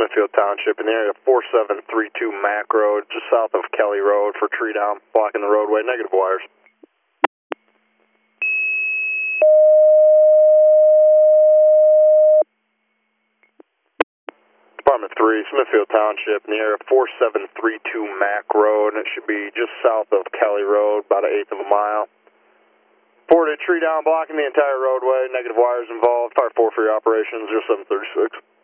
Smithfield Township in the area of 4732 Mac Road, just south of Kelly Road for tree down, blocking the roadway, negative wires. Department 3, Smithfield Township in the area of 4732 Mac Road, and it should be just south of Kelly Road, about an eighth of a mile. Reported tree down blocking the entire roadway, negative wires involved, fire 4 for your operations, 0736.